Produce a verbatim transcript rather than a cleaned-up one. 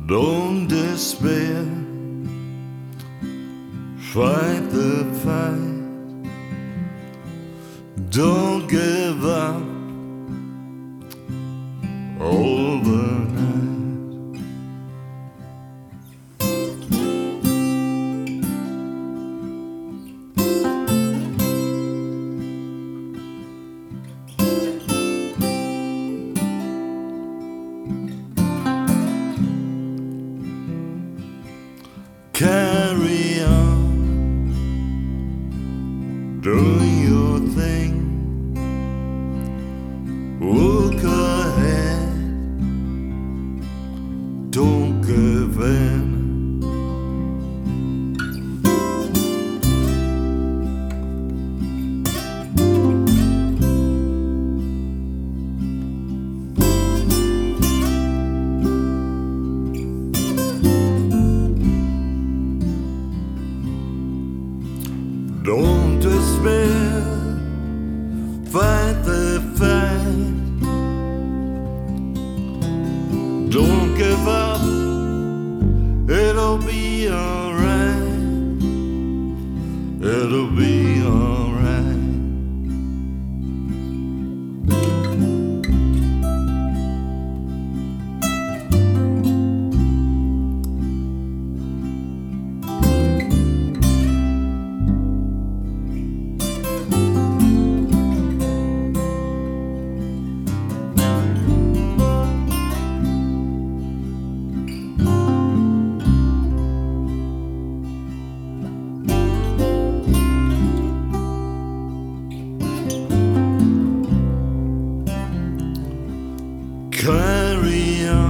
Don't despair, fight the fight. Don't give up overnight. Carry on, doing your thing. Look ahead, don't give in. Don't despair, fight the fight. Don't give up, it'll be alright. It'll be alright. Carry on.